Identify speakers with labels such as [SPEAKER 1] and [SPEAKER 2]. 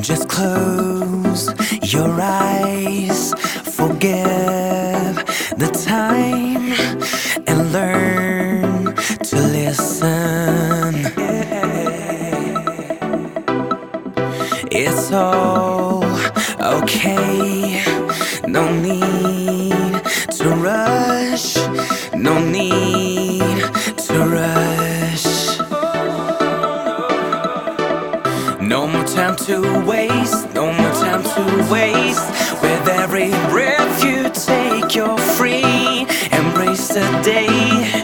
[SPEAKER 1] Just close your eyes, forgive the time, and learn to listen. It's all okay, no need to rush, no need to rush. No more time to waste, no more time to waste. With every breath you take, you're free. Embrace the day.